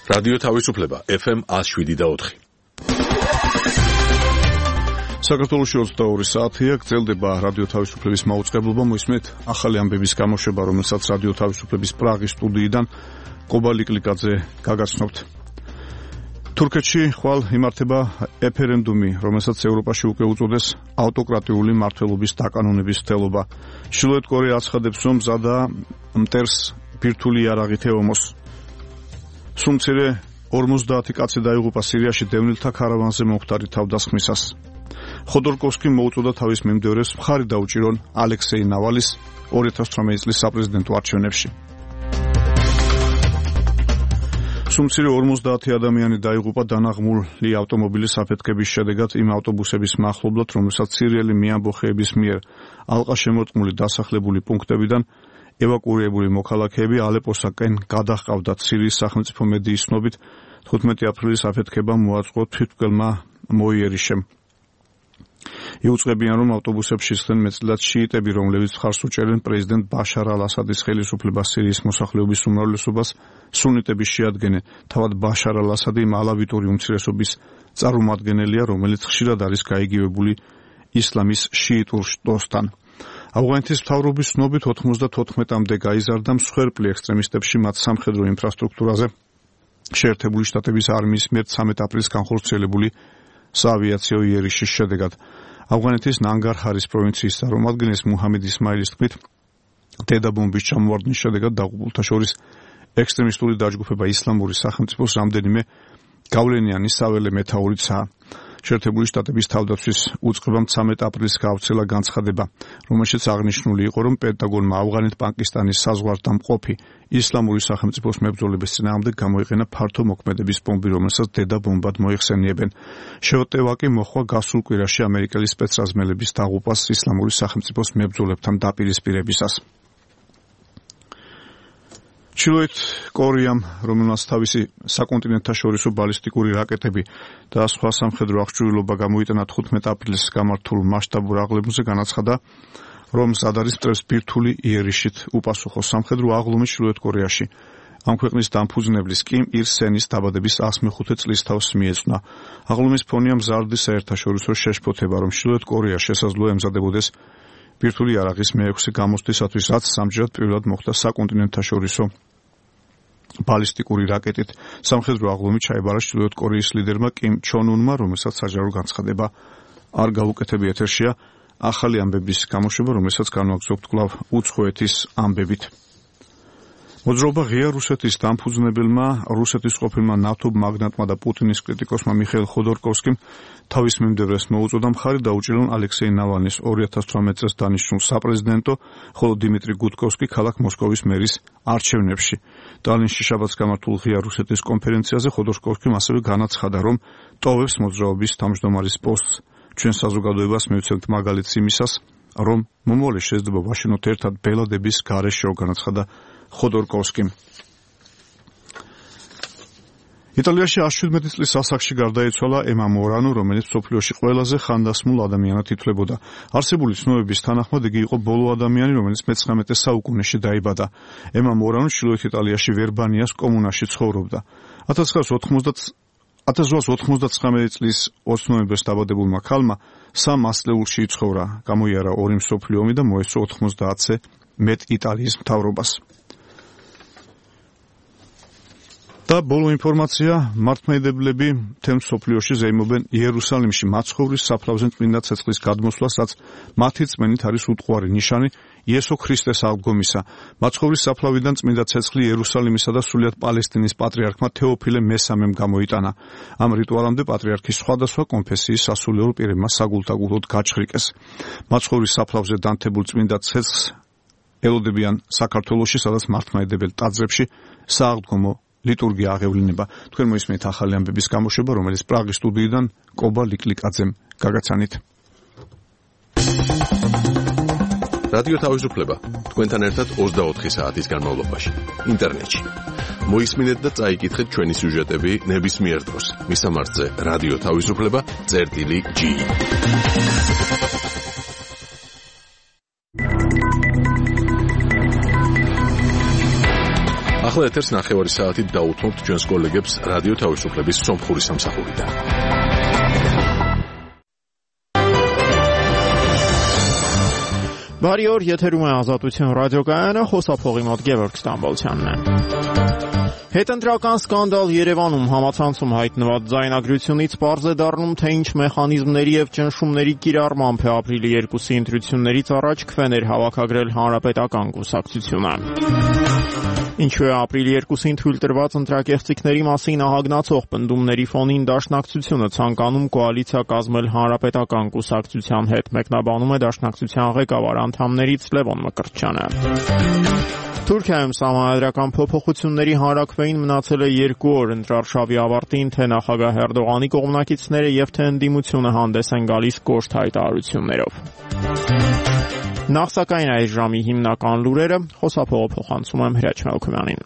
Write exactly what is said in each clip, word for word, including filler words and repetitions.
რადიო თავისუფლება ეფ ემ one oh seven და four. საქართველოში ოცდაორი საათია, გრძელდება რადიო თავისუფლების მაუწყებლობა. მოისმენთ ახალი ამბების გამოშვება, რომელსაც რადიო თავისუფლების პრაღის სტუდიიდან კობა ლიკლიკაძე გაგაცნობთ. თურქეთში ხვალ იმართება რეფერენდუმი, რომელსაც ევროპაში უკვე უწოდეს ავტოკრატიული მმართველობის დაკანონების მცდელობა. ჩრდილოეთ კორეა აცხადებს, რომ მზადაა მტერს ბირთვული იარაღით ეომოს. სუმცირე ორმოცდაათი კაცი დაიღუპა სირიაში დევნილთა ქარავანზე მომხდარი თავდასხმისას. ხოდორკოვსკიმ მოუწოდა თავის მიმდევრებს მხარი დაუჭირონ ალექსეი ნავალის ორი ათას ოცდაოთხ წლის საპრეზიდენტო არჩევნებში. სუმცირე ორმოცდაათი ადამიანი დაიღუპა დანაღმული ავტომობილის აფეთქების შედეგად იმ ავტობუსების მახლობლად, რომელსაც სირიელი მეამბოხეების მიერ ალყა შემორტყმული დასახლებული პუნქტებიდან ევაკუირებული მოქალაქეები ალეპოსაკენ გადაჰყავდათ. სირიის სახელმწიფო მედიის ცნობით თხუთმეტი აპრილის აფეთქება მოაწყო თვითმკვლელმა მოიერიშემ. იუწყებიან, რომ ავტობუსებში ხდნენ მეტწილად შიიტები, რომლებიც მხარს უჭერენ პრეზიდენტ ბაშარ ალ-ასადის ხელისუფლებას. სირიის მოსახლეობის უმრავლესობას სუნიტები შეადგენენ. თავად ბაშარ ალ-ასადი ალავიტური უმცირესობის წარმომადგენელია, რომელიც ხშირად არის გაიგივებული ისლამის შიიტურ შტოსთან. ავღანეთის მთავრობის ცნობით ოთხმოცდათოთხმეტამდე გაიზარდა მსხვერპლი ექსტრემისტებში მათ სამხედრო ინფრასტრუქტურაზე შეერთებული შტატების არმიის მიერ ცამეტ აპრილს განხორციელებული საავიაციო იერიშის შედეგად. ავღანეთის ნანგარჰარის პროვინციის წარმომადგენლის მუჰამედ ისმაილის თქმით, დედაბომბის ჩამოვარდნის შედეგად დაღუპულთა შორის ექსტრემისტული დაჯგუფება ისლამური სახელმწიფოს რამდენიმე გავლენიანი საველე მეთაურიცაა. შეერთებული შტატების თავდაცვის უწყებამ ცამეტ აპრილს გაავრცელა განცხადება, რომელშიც აღნიშნული იყო, რომ პენტაგონმა ავღანეთ-პაკისტანის საზღვარგამყოფი ისლამური სახელმწიფოს მებრძოლების წინააღმდეგ გამოიყენა ფართო მოქმედების ბომბი, რომელსაც დედაბომბად მოიხსენიებენ. შევტევა კი მოხდა გასულ კვირაში ამერიკელი სპეცრაზმელების დაღუპვას ისლამური სახელმწიფოს მებრძოლებთან დაპირისპირებისას. ჩრდილოეთ კორეამ, რომელმაც თავისი საკონტინენტთაშორისო ბალისტიკური რაკეტები და სხვა სამხედრო აღჭურვილობა გამოიტანა თხუთმეტ აპრილს გამართულ მასშტაბურ აღლებაზე, განაცხადა, რომ მზად არის მტერს ბირთვული იერიშით უპასუხო სამხედრო აღლუმი ჩრდილოეთ კორეაში. ამ ქვეყნის დამფუძნებლის კიმ ირ სენის დაბადების ას მეხუთე წლისთავს მიეძღვნა. აღლუმის ფონია მზარდი საერთაშორისო შეშფოთება, რომ ჩრდილოეთ კორეა შესაძლოა ემზადებოდეს ბირთვული იარაღის მეექვსე გამოცდისათვის, რაც სამჯერად პირველად მოხდა საკონტინენტთაშორისო ბალისტიკური რაკეტით. სამხედრო აღლუმი ჩაებარა ჩრდილოეთ კორეის ლიდერმა კიმ ჩონ უნმა, რომელსაც საჯარო განცხადება არ გაუკეთებია. ეთერშია ახალი ამბების გამოშვება, რომელსაც განვაგრძობთ კვლავ უცხოეთის ამბებით. მოძრაობა ღია რუსეთის დამფუძნებელმა, რუსეთის ყოფილმა ნატო მაგნატმა და პუტინის კრიტიკოსმა მიხეილ ხოდორკოვსკიმ თავის მიმდევრებს მოუწოდა მხარი დაუჭირონ ალექსეი ნავალნის ორი ათას ოცდაოთხ წელს დანიშნულ საპრეზიდენტო, ხოლო დიმიტრი გუდკოვსკი ქალაქ მოსკოვის მერის არჩევნებში. ტალინში შაბათს გამართულ ღია რუსეთის კონფერენციაზე ხოდორკოვსკიმ ასევე განაცხადა, რომ ტოვებს მოძრაობის თავმჯდომარის პოსტს. ჩვენ საზოგადოებას მივცემთ მაგალითს იმისას, რომ მომავალში შეიძლება ვაშინოთ ერთად ბელადების გარეშე, განაცხადა ხოდორკოვსკიმ. იტალიაში ას შვიდმეტი წლის ასაკში გარდაიცვალა ემა მორანო, რომელიც მსოფლიოში ყველაზე ხანდასმულ ადამიანად ითვლებოდა. არსებული ცნობების თანახმად იგი იყო ბოლო ადამიანი, რომელიც მეცხრამეტე საუკუნეში დაიბადა. ემა მორანო ჩრდილოეთ იტალიაში ვერბანიას კომუნაში ცხოვრობდა. ათას ძმას ოთხმოცდათვრამეტი წლის ოცი ნოემბერს დაბადებულმა ქალმა სამ ასწლეულში იცხოვრა, გამოიარა ორი მსოფლიო ომი და მოესწრო ოთხმოცდაათზე მეტ იტალიის მთავრობას. და ბოლო ინფორმაცია, მართლმადიდებლები მთელ მსოფლიოში ზეიმობენ იერუსალიმში მაცხოვრის საფლავზე წმინდა ცეცხლის გადმოსვლას, რაც მათი წმენით არის უტყუარი ნიშანი იესო ქრისტეს აღდგომისა. მაცხოვრის საფლავიდან წმინდა ცეცხლი იერუსალიმისა და სრულიად პალესტინის პატრიარქმა თეოფილე მესამემ გამოიტანა. ამ რიტუალამდე პატრიარქის სხვადასხვა კონფესიის სასულიერო პირებმა საგულდაგულოდ გაჩხრიკეს. მაცხოვრის საფლავზე დანთებულ წმინდა ცეცხლს ელოდებიან საქართველოში, სადაც მართლმადიდებელ ტაძრებში სააღდგომო ლიტურგია აღევლინება. თქვენ მოისმენთ ახალი ამბების გამოშვება, რომელიც პრაღის სტუდიიდან კობა ლიკლიკაძემ გაგაცანით. რადიო თავისუფლება თქვენთან ერთად ოცდაოთხი საათის განმავლობაში ინტერნეტში. მოისმინეთ და წაიკითხეთ ჩვენი სიუჟეტები ნებისმიერ დროს. მისამართზე რადიო თავისუფლება წერტილი ჯი. ახლა ეთერს ნახევარი საათით დაუთმობთ ჩვენს კოლეგებს რადიო თავისუფლების სომხური სამსახურიდან. Բարի օր, եթերում է Ազատություն ռադիոկայանը, խոսափողի մոտ Գևորգ Ստամբոլցյանն է։ Հետընտրական սկանդալ Երևանում համացանցում հայտնված ձայնագրությունից պարզ է դառնում, թե ինչ մեխանիզմների եւ ճնշումների կիրառմամբ է ապրիլի երկուսի ընտրություններից առաջ քվեներ հավաքագրել Հանրապետական կուսակցությունը։ Ինչու է ապրիլի երկուսին թույլ տրված ընտրակեղծիքների մասին ահագնացող պնդումների ֆոնին Դաշնակցությունը ցանկանում կոալիցիա կազմել Հանրապետական կուսակցության հետ, մեկնաբանում է Դաշնակցության ղեկավար անդամներից Լևոն Մկրտչյանը։ Թուրքիայում սահմանադրական փոփոխությունների հանրաքվեին մնացել է երկու օր ընտրարշավի ավարտին, թե նախագահ Էրդողանի կողմնակիցները եւ թե ընդդիմությունը հանդես են գալիս կոշտ հայտարարություններով։ Նախ սակայն այս ժամի հիմնական լուրերը խոսափողը փոխանցում եմ Հրաչ Մելքումյանին։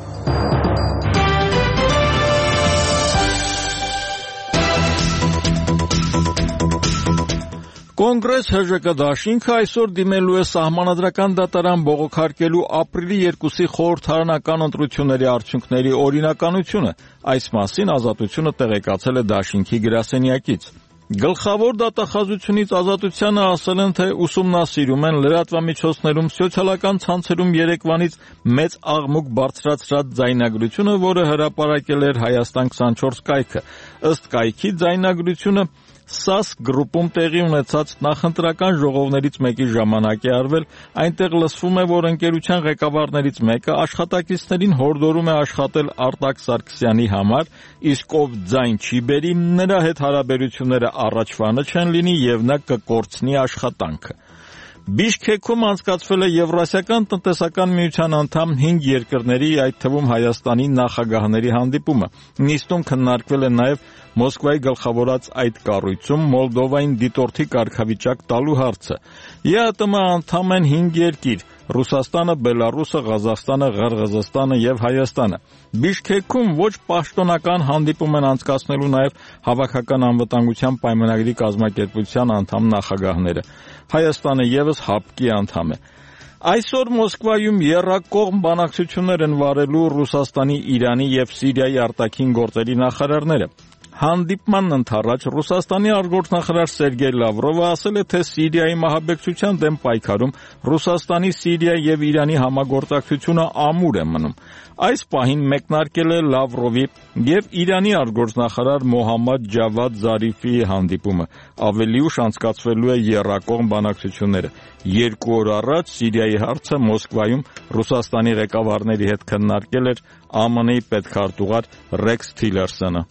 Կոնգրես ՀԺԿ դաշինքը այսօր դիմելու է սահմանադրական դատարան բողոքարկելու ապրիլի երկուսի խորհրդարանական ընտրությունների արդյունքների օրինականությունը։ Այս մասին Ազատությունը տեղեկացել է դաշինքի գրասենյակից։ Գլխավոր դատախազությունից Ազատությանը ասել են, թե ուսումնասիրում են լրատվամիջոցներում սոցիալական ցանցերում երեկվանից մեծ աղմուկ բարձրացրած ձայնագրությունը, որը հրապարակել էր Հայաստան քսանչորս կայքը։ Ըստ կայքի ձայնագրությունը ՍԱՍ գրուպում տեղի ունեցած նախընտրական ժողովներից մեկի ժամանակ է արվել, այնտեղ լսվում է, որ ընկերության ղեկավարներից մեկը աշխատակիցներին հորդորում է աշխատել Արտակ Սարգսյանի համար, իսկ ով ձայն չի բերի, նրա հետ հարաբերությունները առաջվանը չեն լինի եւ նա կկորցնի աշխատանքը։ Բիշքեքում անցկացվել է Եվրասիական տնտեսական միության անդամ հինգ երկրների, այդ թվում Հայաստանի նախագահների հանդիպումը։ Նիստում քննարկվել է նաև Մոսկվայի գլխավորած այդ կառույցում Մոլդովային դիտորդի կարգավիճակ տալու հարցը։ ԵԱՏՄ անդամ են հինգ երկիր՝ Ռուսաստանը, Բելարուսը, Ղազախստանը, Ղրղզստանը եւ Հայաստանը։ Բիշքեքում ոչ պաշտոնական հանդիպում են անցկացնելու նաև Հավաքական անվտանգության պայմանագրի կազմակերպության անդամ նախագահները։ Հայաստանը եւս ՀԱՊԿ-ի անդամ է։ Այսօր Մոսկվայում եռակողմ բանակցություններ են վարելու Ռուսաստանի, Իրանի եւ Սիրիայի արտաքին գործերի նախարարները։ Հանդիպմանն ընդառաջ Ռուսաստանի արտգործնախարար Սերգեյ Լավրովը ասել է, թե Սիրիայի մահաբեկչության դեմ պայքարում Ռուսաստանի, Սիրիայի եւ Իրանի համագործակցությունը ամուր է մնում։ Այս պահին մեկնարկել է Լավրովի եւ Իրանի արտգործնախարար Մոհամմադ Ջավադ Զարիֆի հանդիպումը։ Ավելի ուշ անցկացվելու է եռակողմ բանակցությունները։ Երկու օր առաջ Սիրիայի հարցը Մոսկվայում Ռուսաստանի ղեկավարների հետ քննարկել էր ԱՄՆ-ի պետքարտուղար Ռեքս Թիլերսոնը։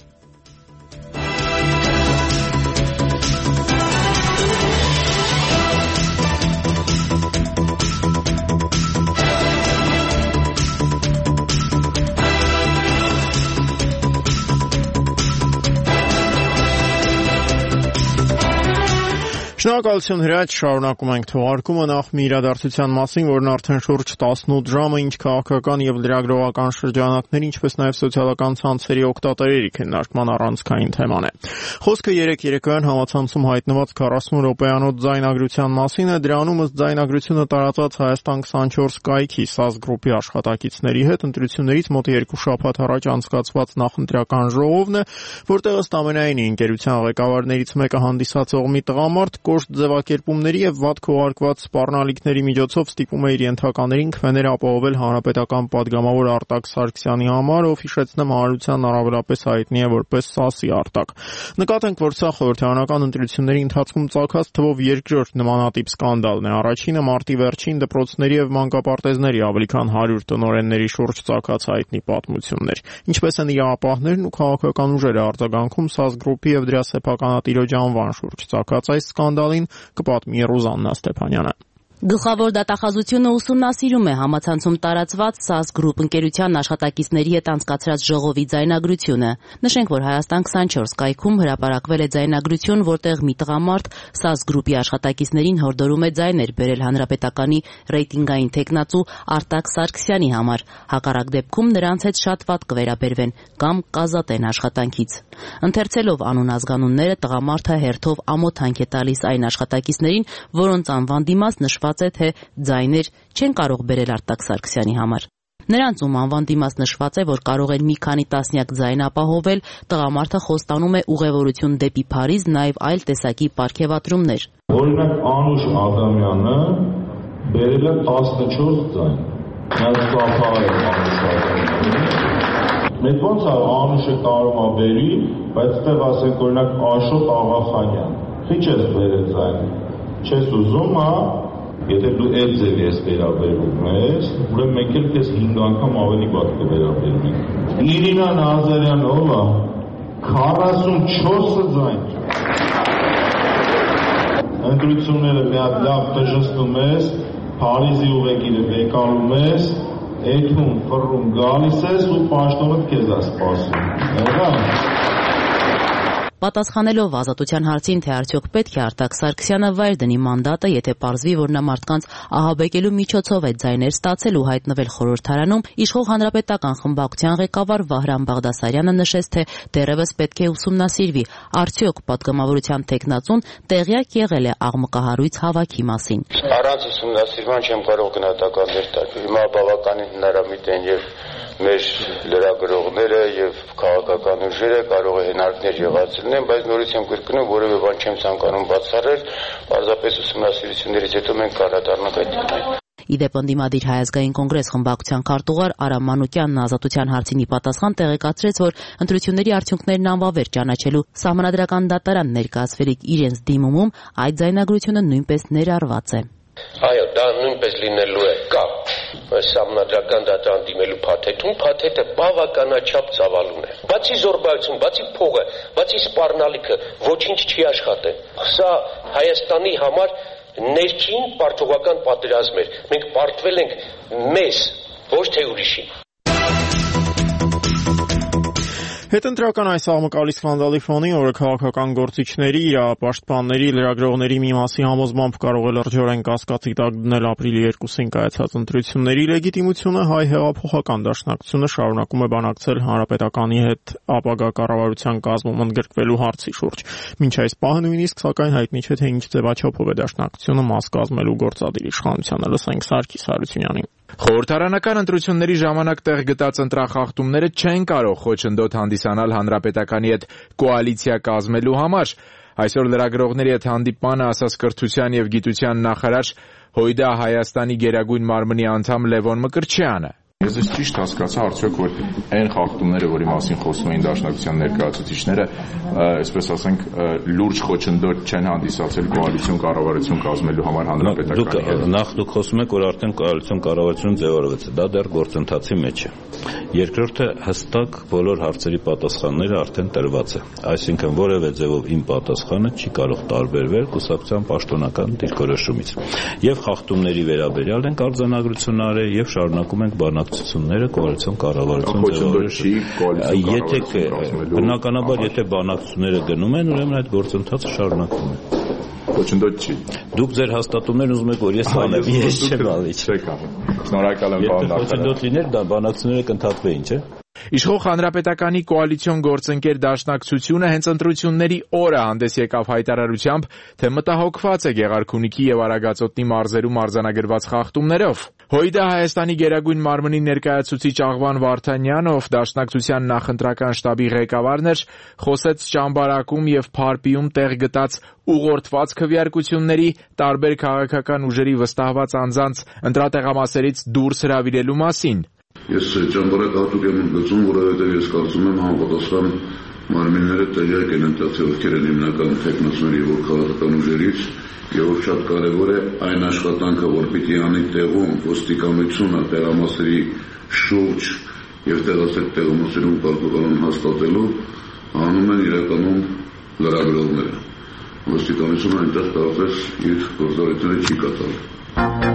Շնորհակալություն Հրաչ, շարունակում ենք թողարկումը նախ մի իրադարձության մասին, որն արդեն շուրջ տասնութ ժամ է ինչ քաղաքական եւ լրագրողական շրջանակների, ինչպես նաեւ սոցիալական ցանցերի օգտատերերի քննարկման առանցքային թեման է։ Խոսքը երեք երեկոյան համացանցում հայտնված քառասուն րոպեանոց ձայնագրության մասին է, դրանում ըստ ձայնագրությունը տարածած Հայաստան քսանչորս կայքի ՍԱՍ գրուպի աշխատակիցների հետ ընտրություններից մոտ երկու շաբաթ առաջ անցկացված նախընտրական ժողովն է, որտեղ ըստ ամենայնի ընկերության ղեկավարներից մեկը հանդիսացող մի տղամարդ կոշտ ձևակերպումների եւ վատ քողարկված սպառնալիքների միջոցով ստիպում է իր ենթականերին քվեներ ապահովել հանրապետական падգամավոր Արտակ Սարգսյանի համար, ով հիշեցնեմ հանրության առավելապես հայտնի է որպես ՍԱՍ-ի Արտակ։ Նկատենք, որ սա խորհրդարանական ընտրությունների ընթացքում ծագած թվով երկրորդ նմանատիպ սկանդալն է։ Առաջինը մարտի վերջին դպրոցների եւ մանկապարտեզների ավելի քան հարյուր տնօրենների շուրջ ծագած հայտնի պատմություններ։ Ինչպես են իրավապահներն ու քաղաքական ուժերը արձագանքում ՍԱՍ գրուպի եւ դրա սեփականատիրոջ անվան շուրջ ծագած այս սկանդալին կպատմի Ռուզաննա Ստեփանյանը։ Գլխավոր դատախազությունը ուսումնասիրում է համացանցում տարածված ՍԱՍ գրուպ ընկերության աշխատակիցների հետ անցկացրած ժողովի ձայնագրությունը։ Նշենք, որ Հայաստան քսանչորս կայքում հրապարակվել է ձայնագրություն, որտեղ մի տղամարդ ՍԱՍ գրուպի աշխատակիցներին հորդորում է ձայներ բերել հանրապետականի ռեյտինգային թեկնածու Արտակ Սարգսյանի համար։ Հակառակ դեպքում նրանց հետ շատ վատ կվերաբերվեն կամ կազատեն աշխատանքից։ Ընթերցելով անուն-ազգանունները, տղամարդը հերթով ամոթանք է տալիս այն աշխատակիցներին, որոնց անվան դիմաց նշված է, թե ձայներ չեն կարող բերել Արտակ Սարգսյանի համար։ Նրանց, ում անվան դիմաց նշված է, որ կարող են մի քանի տասնյակ ձայն ապահովել, տղամարդը խոստանում է ուղևորություն դեպի Փարիզ, նաև այլ տեսակի պարգևատրումներ։ Օրինակ Անուշ Ադամյանը բերել է տասնչորս ձայն։ Նա սպասել է Անուշ Ադամյանին։ Մենք ոնց է Անուշը կարող է բերի, բայց այդտեղ ասենք օրինակ Աշոտ Աղախանյան։ Քիչ ես բերել ձայն։ Չես ուզում, հա։ Եթե դու այդ ձևի ես վերաբերվում ես, ուրեմն մենք էլ քեզ հինգ անգամ ավելի վատ կվերաբերվենք։ Իրինա Նազարյան ով է, քառասունչորս ձայն։ Ընտրությունները մի հատ լավ դժստում ես, Փարիզի ուղեկիրը բեկալում ես, էթում ֆռում գալիս ես ու պաշտոնդ քեզ է սպասում։ Եղա։ Պատասխանելով Ազատության հարցին, թե արդյոք պետք է Արտակ Սարգսյանը վայր դնի մանդատը, եթե պարզվի, որ նա մարդկանց ահաբեկելու միջոցով է ձայներ ստացել ու հայտնվել խորհրդարանում, իշխող հանրապետական խմբակցության ղեկավար Վահրամ Բաղդասարյանը նշեց, թե դեռևս պետք է ուսումնասիրվի, արդյոք պատգամավորության տեխնացուն տեղյակ եղել է աղմկահարույց հավաքի մասին։ Առանց ուսումնասիրման չեմ կարող գնահատականներ տալ։ Հիմա բավականին հնարամիտ են եւ մեր լրագրողները եւ քաղաքական ուժերը կարող է հնարքներ եղած լինեն, բայց նորից եմ կրկնում, որևէ բան չեմ ցանկանում բացառել, պարզապես ուսումնասիրություններից հետո մենք կառադառնանք այդ թեմային։ Իդեպ ընդդիմադիր Հայազգային կոնգրես խմբակցության քարտուղար Արամ Մանուկյանն Ազատության հարցինի պատասխան տեղեկացրեց, որ ընտրությունների արդյունքներն անվավեր ճանաչելու Սահմանադրական դատարան ներկայացվելիք իրենց դիմումում այդ ձայնագրությունը նույնպես ներառված է։ Այո, դա նույնպես լինելու է կա Սահմանադրական դատարան դիմելու փաթեթում, փաթեթը բավականաչափ ծավալուն է։ Բացի զոռբայություն, բացի փողը, բացի սպառնալիքը, ոչինչ չի աշխատել։ Սա Հայաստանի համար ներքին պարտողական պատերազմ էր։ Մենք պարտվել ենք մեզ, ոչ թե ուրիշին։ Հետընտրական այս աղմկալի սկանդալի ֆոնին, որը քաղաքական գործիչների, իրավապաշտպանների, լրագրողների մի մասի համոզմամբ կարող է լրջորեն կասկածի տակ դնել ապրիլի երկուսին կայացած ընտրությունների լեգիտիմությունը, հայ հեղափոխական դաշնակցությունը շարունակում է բանակցել հանրապետականի հետ ապագա կառավարության կազմում ընդգրկվելու հարցի շուրջ։ Մինչ այս պահը նույնիսկ սակայն հայտնի չէ, թե ինչ ձևաչափով է դաշնակցությունը մաս կազմելու գործադիր իշխանությանը։ Լսենք Սարգիս Հարությունյանին։ Խորհրդարանական ընտրությունների ժամանակ տեղ գտած ընտրախախտումները չեն կարող խոչընդոտ հանդիսանալ հանրապետականի հետ կոալիցիա կազմելու համար։ Այսօր լրագրողների հետ հանդիպմանը ասաց կրթության եւ գիտության նախարար Հույդա Հայաստանի գերագույն մարմնի անդամ Լևոն Մկրտչյանը։ Ես ես ճիշտ հասկացա արդյոք, որ այն խախտումները, որի մասին խոսում էին դաշնակցության ներկայացուցիչները, այսպես ասենք, լուրջ խոչընդոտ չեն հանդիսացել կոալիցիոն կառավարություն կազմելու համար հանրապետականի հետ։ Նախ դուք խոսում եք, որ արդեն կոալիցիոն կառավարություն ձևավորվեց, դա դեռ գործընթացի մեջ է։ Երկրորդը հստակ բոլոր հարցերի պատասխանները արդեն տրված է։ Այսինքն որևէ ձևով իմ պատասխանը չի կարող տարբերվել կուսակցության պաշտոնական դիրքորոշումից։ Եվ խախտումների վերաբերյալ ենք արձանագրություն արել եւ շարունակում ենք բանակցությունները կոալիցիոն կառավարություն ձևավորելու։ Եթե բնականաբար եթե բանակցությունները գնում են, ուրեմն այդ գործընթացը շարունակվում է։ Խոչընդոտ չի։ Դուք ձեր հաստատումներն ուզում եք, որ ես անեմ, ես չեմ ալի։ Շնորհակալ եմ, պարոն նախարար։ Խոչընդոտ լիներ, դա բանակցությունները կընդհատվեին, չէ՞։ Իշխող հանրապետականի կոալիցիոն գործընկեր դաշնակցությունը հենց ընտրությունների օրը հանդես եկավ հայտարարությամբ, թե մտահոգված է Գեղարքունիքի եւ Արագածոտնի մարզերում արձանագրված խախտումներով։ Հույդա Հայաստանի գերագույն մարմնի ներկայացուցիչ Աղվան Վարդանյանը, ով դաշնակցության նախընտրական շտաբի ղեկավարն էր, խոսեց Ճամբարակում եւ Փարպիում տեղ գտած ուղղորդված քվեարկությունների, տարբեր քաղաքական ուժերի վստահված անձանց ընտրատեղամասերից դուրս հրավիրելու մասին։ Ես ճամբարակ հատուկ եմ ընդգծում, որովհետև ես կարծում եմ համապատասխան մարմինները տեղյակ են ընտրացել ովքեր են հիմնական թեկնածուներ եւ որ քաղաքական ուժերից եւ որ շատ կարեւոր է այն աշխատանքը, որ պիտի անի տեղում ոստիկանությունը տեղամասերի շուրջ եւ տեղասեր տեղամասերում կարգականություն հաստատելու անում են իրականում լրագրողները։ Ոստիկանությունը այնտեղ կարծես իր գործառույթները չի կատարել։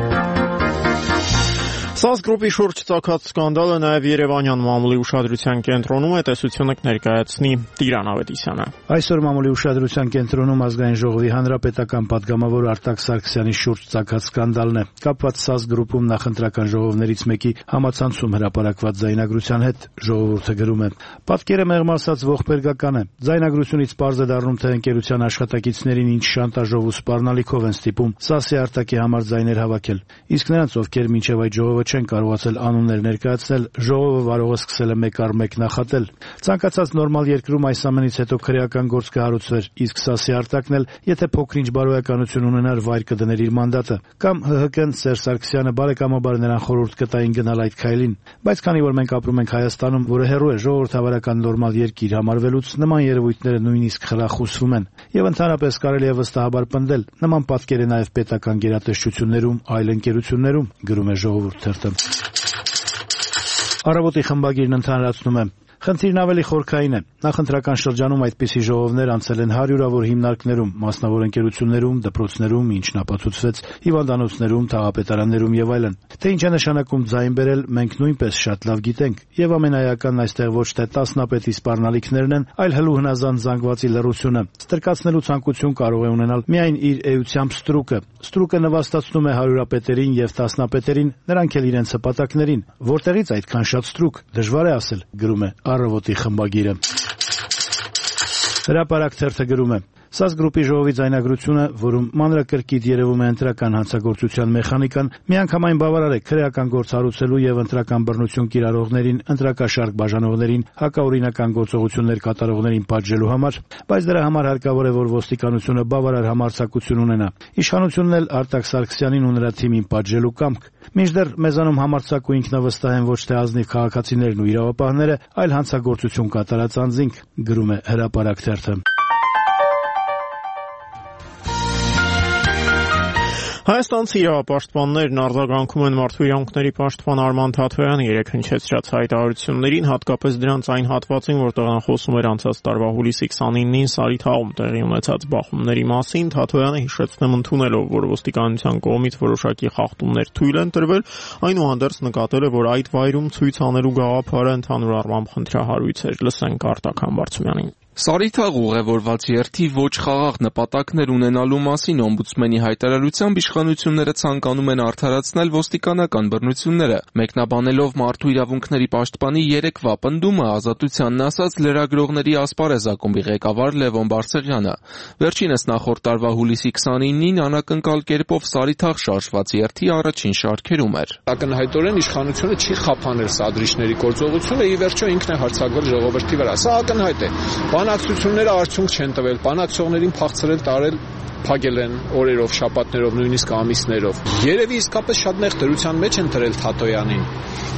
ՍԱՍ գրուպի շուրջ ծագած սկանդալը նաև Երևանյան մամուլի ուշադրության կենտրոնում է, տեսությունը կներկայացնի Տիրան Ավետիսյանը։ Այսօր մամուլի ուշադրության կենտրոնում ազգային ժողովի հանրապետական պատգամավոր Արտակ Սարգսյանի շուրջ ծագած սկանդալն է, կապված ՍԱՍ գրուպում նախընտրական ժողովներից մեկի համացանցում հրապարակված ձայնագրության հետ, ժողովուրդը գրում է. Պատկերը մեղմ ասած ողբերգական է։ Ձայնագրությունից պարզ է դառնում, թե ընկերության աշխատակիցներին ինչ շանտաժով ու սպառնալիքով են ստիպում ՍԱՍ-ի Արտակի համար ձայներ հավաքել։ Իսկ նրանց, ովքեր մինչև այդ ժողովը չեն կարողացել անուններ ներկայացնել, ժողովը վարողը սկսել է մեկ առ մեկ նախատել։ Ցանկացած նորմալ երկրում այս ամենից հետո քրեական գործ կհարուցվեր, իսկ ՍԱՍ-ի արտակն էլ, եթե փոքր-ինչ բարոյականություն ունենար, վայր կդներ իր մանդատը։ Կամ ՀՀԿ-ն Սերժ Սարգսյանը բարեկամաբար նրան խորհուրդ կտային գնալ այդ քայլին։ Բայց քանի որ մենք ապրում ենք Հայաստանում, որը հեռու է ժողովրդավարական նորմալ երկիր համարվելուց, նման երևույթները նույնիսկ խրախուսվում են։ Եվ ընդհանրապես կարելի է վստահաբար պնդել, նման պատկեր է նաև պետական գերատեսչություններում, այլ ընկերություններում, գրում է Ժողովուրդ թերթը։ Առավոտի խմբագիրն ընդհանրացնում է. Խնդիրն ավելի խորքային է։ Նախընտրական շրջանում այդպիսի ժողովներ անցել են հարյուրավոր հիմնարկներում, մասնավոր ընկերություններում, դպրոցներում, ինչն ապացուցվեց հիվանդանոցներում, թաղապետարաններում եւ այլն։ Թե ինչ է նշանակում ձայն բերել, մենք նույնպես շատ լավ գիտենք, եւ ամենայականն այստեղ ոչ թե տասնապետի սպառնալիքներն են, այլ հլու հնազանդ զանգվածի լռությունը։ Ստրկացնելու ցանկություն կարող է ունենալ միայն իր էությամբ ստրուկը։ Ստրուկը նվաստացնում է հարյուրապետերին եւ տասնապետերին, նրանք էլ իրենց հպատակներին։ Որտեղից այդքան շատ ստրուկ, դժվար է ասել, գրում է Առավոտի խմբագիրը։ Հրապարակ թերթը գրում է. ՍԱՍ գրուպի ժողովի ձայնագրությունը, որում մանրակրկիտ երևում է ընտրական հանցագործության մեխանիկան, միանգամայն բավարար է քրեական գործ հարուցելու եւ ընտրական բռնություն կիրառողներին, ընտրակաշարք բաժանողներին, հակաօրինական գործողություններ կատարողներին պատժելու համար, բայց դրա համար հարկավոր է, որ ոստիկանությունը բավարար համարձակություն ունենա։ Իշխանությունն էլ Արտակ Սարգսյանին ու նրա թիմին պատժելու կամք։ Մինչդեռ մեզանում համարձակ ու ինքնավստահ են ոչ թե ազնիվ քաղաքացիներն ու իրավապահները, այլ հանցագործություն կատարած անձինք, գրում է Հրապարակ թերթը։ Հայաստանցի իրավապաշտպաններն արձագանքում են մարդու իրավունքների պաշտպան Արման Թաթոյանի երեկ հնչեցրած հայտարարություններին, հատկապես դրանց այն հատվածին, որտեղ նա խոսում էր անցած տարվա հուլիսի քսանինին Սարիթաղում տեղի ունեցած բախումների մասին։ Թաթոյանը, հիշեցնեմ, ընդունելով, որ ոստիկանության կողմից որոշակի խախտումներ թույլ են տրվել, այնուհանդերձ նկատել է, որ այդ վայրում ցույց անելու գաղափարը ընդհանուր առմամբ խնդրահարույց էր։ Լսենք Արտակ Համբարձումյանին։ Սարիթաղ ուղևորված երթի ոչ խաղաղ նպատակներ ունենալու մասին օմբուդսմենի հայտարարությամբ իշխանությունները ցանկանում են արդարացնել ոստիկանական բռնությունները։ Մեկնաբանելով մարդու իրավունքների պաշտպանի երեկվա պնդումը, Ազատությանն ասաց լրագրողների ասպարեզ ակումբի ղեկավար Լևոն Բարսեղյանը։ Վերջինս նախորդ տարվա հուլիսի քսանինին անակնկալ կերպով Սարիթաղ շարժված երթի առաջին շարքերում էր։ Ակնհայտորեն իշխանությունը չի խափանել սադրիչների գործողությունը, ի վերջո ինքն է հարձակվել ժողովրդի վրա։ Սա ակնհայտ է։ Բանակցությունները արդյունք չեն տվել, բանակցողներին փախցրել, տարել, փակել են օրերով, շաբաթներով, նույնիսկ ամիսներով։ Երևի իսկապես շատ նեղ դրության մեջ են դրել Թաթոյանին։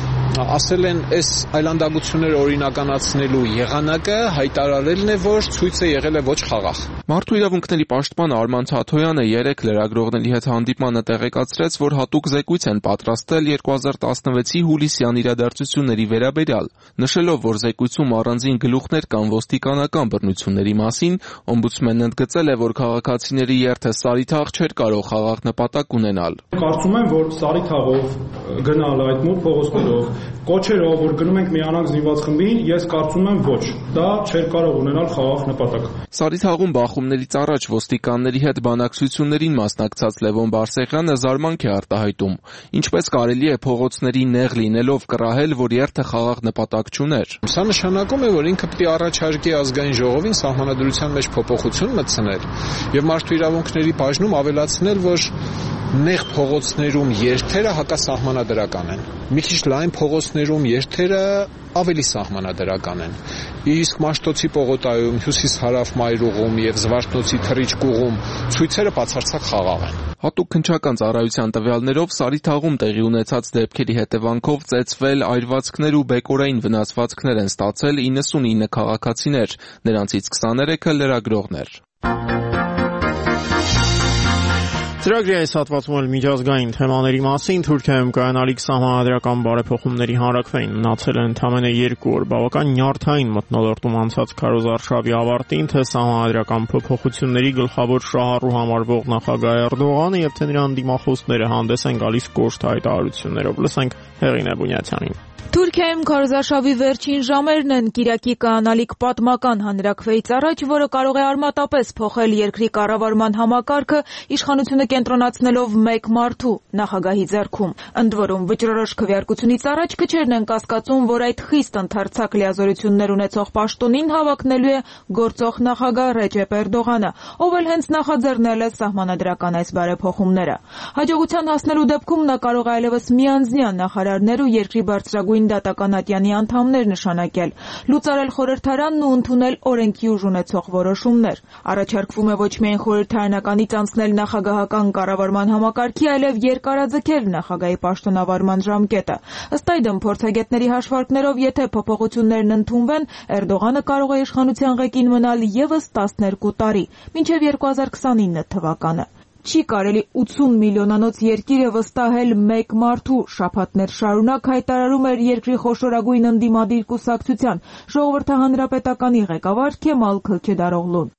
Ասել են, այս այլանդակությունները օրինականացնելու եղանակը հայտարարելն է, որ ցույցը եղել է ոչ խաղաղ։ Մարդու իրավունքների պաշտպան Արման Թաթոյանը երեկ լրագրողների հետ հանդիպմանը տեղեկացրեց, որ հատուկ զեկույց են պատրաստել երկու հազար տասնվեցի հուլիսյան իրադարձությունների վերաբերյալ։ Նշելով, որ զեկույցում առանձին գլուխներ կան ոստիկանական բռնությունների մասին, օմբուդսմենն ընդգծել է, որ քաղաքացիների երթը Սարիթաղ չէր կարող խաղաղ նպատակ ունենալ։ Կարծում եմ, որ Սարիթաղով գնալ այդ մոտ փողոցներով կոչերով, որ գնում ենք միանանք զինված խմբին, ես կարծում եմ ոչ, դա չէր կարող ունենալ խաղաղ նպատակ։ Սարիթաղում բախումներից առաջ ոստիկանների հետ բանակցություններին մասնակցած Լևոն Բարսեղյանը զարմանք է արտահայտում, ինչպես կարելի է փողոցների նեղ լինելով կռահել, որ երթը խաղաղ նպատակ չուներ։ Սա նշանակում է, որ ինքը պետք է առաջարկի ազգային ժողովին սահմանադրության մեջ փոփոխություն մտցնել եւ մարդու իրավունքների բաժնում ավելացնել, որ նեղ փողոցներում երթերը հակասահմանադրական են։ Մի քիչ լայն փողոցներում երթերը ավելի սահմանադրական են։ Իսկ Մաշտոցի պողոտայում, Հյուսիս-Հարավ մայրուղում եւ Զվարթնոցի Թռիչկուղում ցույցերը բացարձակ խաղաղ են։ Հատուկ քննչական ծառայության տվյալներով Սարիթաղում տեղի ունեցած դեպքերի հետևանքով ծեծվել, այրվածքներ ու բեկորային վնասվածքներ են ստացել իննսունինը քաղաքացիներ, նրանցից քսաներեքը լրագրողներ։ Ծրագրի այս հատվածում էլ միջազգային թեմաների մասին Թուրքիայում կայանալիք սահմանադրական բարեփոխումների հանրաքվեին մնացել է ընդամենը երկու օր։ Բավական նյարդային մթնոլորտում անցած քարոզարշավի ավարտին, թե սահմանադրական փոփոխությունների գլխավոր շահառու համարվող նախագահ Էրդողանը եւ թե նրան դիմախոսները հանդես են գալիս կոշտ հայտարարություններով։ Լսենք Հեղինե Բունյացյանին։ Թուրքիայում քարոզարշավի վերջին ժամերն են Կիրակի կայանալիք պատմական հանրաքվեից առաջ, որը կարող է արմատապես փոխել երկրի կառավարման համակարգը, իշխանությունը կենտրոնացնելով մեկ մարդու՝ նախագահի ձեռքում։ Ընդ որում, վճռորոշ քվեարկությունից առաջ քչերն են կասկածում, որ այդ խիստ ընդարձակ լիազորություններ ունեցող պաշտոնին հավակնելու է գործող նախագահ Ռեջեփ Էրդողանը, ով էլ հենց նախաձեռնել է սահմանադրական այս բարեփոխումները։ Հաջողության հասնելու դեպքում նա կարող է այլևս միանձնյա նախարարներ ու երկրի բարձրագույն դատական ատյանի անդամներ նշանակել, լուծարել խորհրդարանն ու ընդունել օրենքի ուժ ունեցող որոշումներ։ Առաջարկվում է ոչ միայն խորհրդարանականից անցնել նախագահական կառավարման համակարգի, այլև երկարաձգել նախագահի պաշտոնավարման ժամկետը։ Ըստ այդմ, փորձագետների հաշվարկներով, եթե փոփոխություններն ընդունվեն, Էրդողանը կարող է իշխանության ղեկին մնալ ևս տասներկու տարի, մինչև երկու հազար քսանինը թվականը։ Չի կարելի ութսուն միլիոնանոց երկիրը վստահել մեկ մարդու, շաբաթներ շարունակ հայտարարում էր երկրի խոշորագույն ընդդիմադիր կուսակցության ժողովրդահանրապետականի ղեկավար Քեմալ Քլքեդարօղլուն։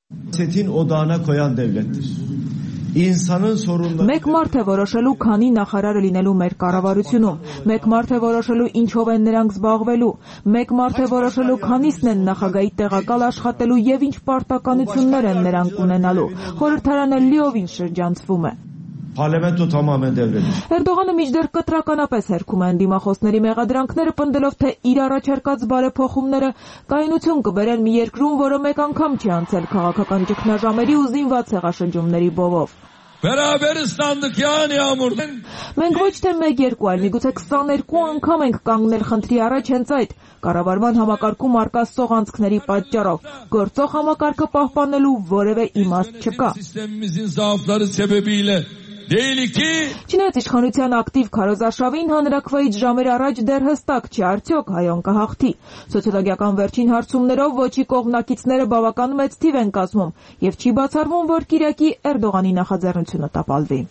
Մեկ մարդ է որոշելու քանի նախարարը լինելու մեր կառավարությունում, մեկ մարդ է որոշելու ինչով են նրանք զբաղվելու, մեկ մարդ է որոշելու քանիսն են նախագահի տեղակալ աշխատելու եւ ինչ պարտականություններ են նրանք ունենալու։ Խորհրդարանը լիովին շրջանցվում է։ Էրդողանը մինչդեռ կտրականապես հերքում է ընդդիմախոսների մեղադրանքները, պնդելով, թե իր առաջարկած բարեփոխումները կայունություն կբերեն մի երկրում, որը մեկ անգամ չի անցել քաղաքական ճգնաժամերի ու զինված հեղաշրջումների բովով։ Մենք ոչ թե մեկ-երկու, այլ միգուցե քսաներկու անգամ ենք կանգնել խնդրի առաջ հենց այդ կառավարման համակարգում առկա սողանցքների պատճառով։ Գործող համակարգը պահպանելու որևէ իմաստ չկա։ Չնայած իշխանության ակտիվ քարոզարշավին, հանրաքվեից ժամեր առաջ դեռ հստակ չի, արդյոք հայոն կհաղթի։ Սոցիոլոգիական վերջին հարցումներով ոչի կողմնակիցները բավական մեծ թիվ են կազմում եւ չի բացառվում, որ Կիրակի Էրդողանի նախաձեռնությունը տապալվի։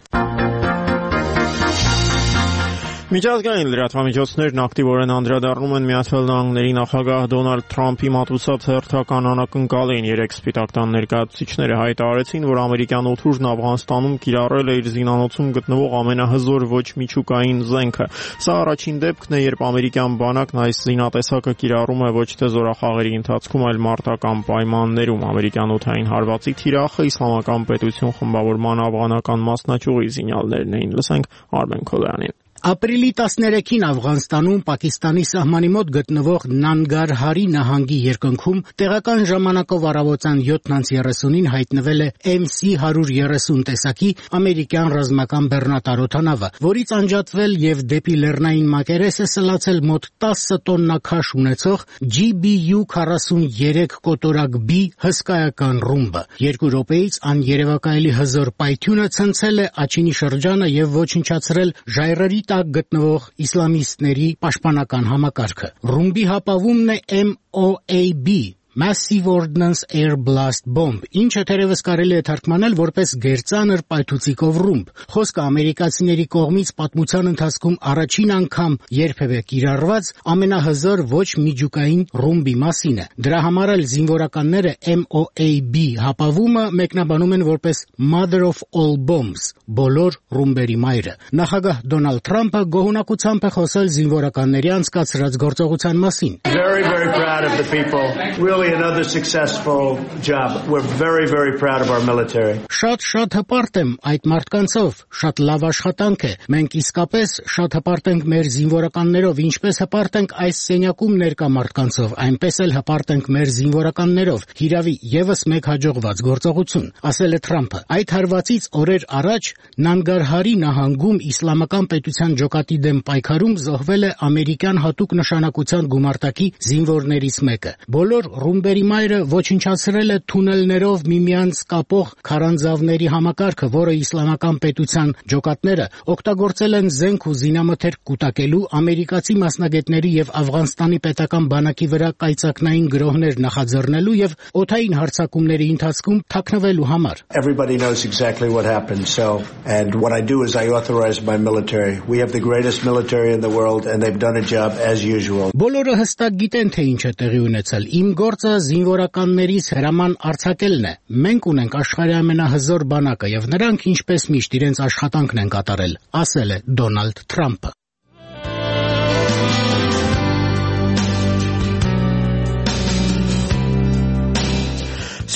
Միջազգային լրատվամիջոցներն ակտիվորեն անդրադառնում են Միացյալ Նահանգների նախագահ Դոնալդ Թրամփի մատուցած հերթական անակնկալին։ Երեք Սպիտակ տան ներկայացուցիչները հայտարարեցին, որ ամերիկյան օդուժն Աֆղանստանում կիրառել է իր զինանոցում գտնվող ամենահզոր ոչ միջուկային զենքը։ Սա առաջին դեպքն է, երբ ամերիկյան բանակն այս զինատեսակը կիրառում է ոչ թե զորախաղերի ընթացքում, այլ մարտական պայմաններում։ Ամերիկյան օդային հարվածի թիրախը Իսլամական պետություն խմբավորման աֆղանական մասնաճյուղի զինյալներն էին։ Լսենք Արմեն Քոլյանին։ Ապրիլի տասներեքին Աֆղանստանում Պակիստանի սահմանի մոտ գտնվող Նանգարհարի նահանգի երկնքում տեղական ժամանակով առավոտյան յոթ երեսունին հայտնվել է էմ սի հարյուր երեսուն տեսակի ամերիկյան ռազմական բեռնատար օդանավը, որից անջատվել եւ դեպի լեռնային մակերես է սլացել մոտ տասը տոննա քաշ ունեցող ջի բի յու քառասուններեք կոտորակ B հսկայական ռումբը։ Երկու րոպեից աներևակայելի հզոր պայթյունը ցնցել է Աչինի շրջանը եւ ոչնչացրել ժայռերի տակ գտնվող իսլամիստների պաշտպանական համակարգը։ Ռումբի հապավումն է էմ օ էյ բի Massive Ordnance Air Blast Bomb, ինչը թերևս կարելի է թարգմանել որպես գերծանր պայթուցիկով ռումբ։ Խոսքը ամերիկացիների կողմից պատմության ընթացքում առաջին անգամ երբևէ կիրառված ամենահզոր ոչ միջուկային ռումբի մասին է։ Դրա համար էլ զինվորականները էմ օ էյ բի հապավումը մեկնաբանում են որպես Mother of all bombs, բոլոր ռումբերի մայրը։ Նախագահ Դոնալդ Թրամփը գոհունակությամբ է խոսել զինվորականների անցկացրած գործողության մասին։ Very, very proud of the people. Really another successful job. We're very, very proud of our military. Շատ-շատ հպարտ եմ այդ մարդկանցով, շատ լավ աշխատանք է։ Մենք իսկապես շատ հպարտ ենք մեր զինվորականներով, ինչպես հպարտ ենք այս սենյակում ներկա մարդկանցով, այնպես էլ հպարտ ենք մեր զինվորականներով։ Հիրավի եւս մեկ հաջողված գործողություն, ասել է Թրամփը։ Այդ հարվածից օրեր առաջ Նանգարհարի նահանգում իսլամական պետության ջոկատի դեմ պայքարում զոհվել է ամերիկյան հատուկ նշանակության գումարտակի զինվորներից մեկը։ Բոլոր ռումբերի մայրը ոչնչացրել է թունելներով միմյանց կապող քարանձավների համակարգը, որը իսլամական պետության ջոկատները օգտագործել են զենք ու զինամթերք կուտակելու, ամերիկացի մասնագետների եւ Աֆղանստանի պետական բանակի վրա կայծակնային գրոհներ նախաձեռնելու եւ օդային հարձակումների ընթացքում թաքնվելու համար։ Everybody knows exactly what happened. So, and what I do is I authorize my military. We have the greatest military in the world and they've done a job as usual. Բոլորը հստակ գիտեն, թե ինչ է տեղի ունեցել։ Իմ գործը զինվորականներից հրաման արձակելն է։ Մենք ունենք աշխարհի ամենահզոր բանակը եւ նրանք ինչպես միշտ իրենց աշխատանքն են կատարել, ասել է Դոնալդ Թրամփը։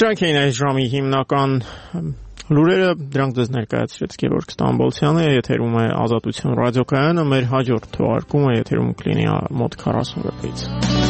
Շարք էին այս ժամի հիմնական լուրերը, դրանք դες ներկայացրեց Գևորգ Ստամբոլցյանը, եթերում է Ազատություն ռադիոկայանը, մեր հաջորդ թողարկումը եթերում կլինի մոտ քառասուն րոպեից։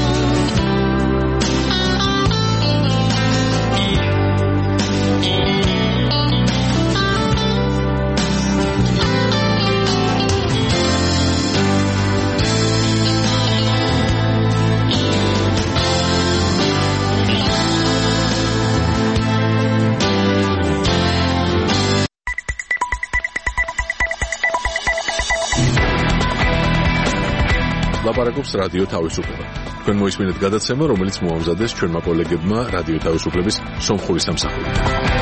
Լապարակობს ռադիո თავისუფლება։ Თქვენ მოისმინეთ გადაცემა, რომელიც მოამზადეს ჩვენმა კოლეგებმა რადიო თავისუფლების სომხური სამსახურით.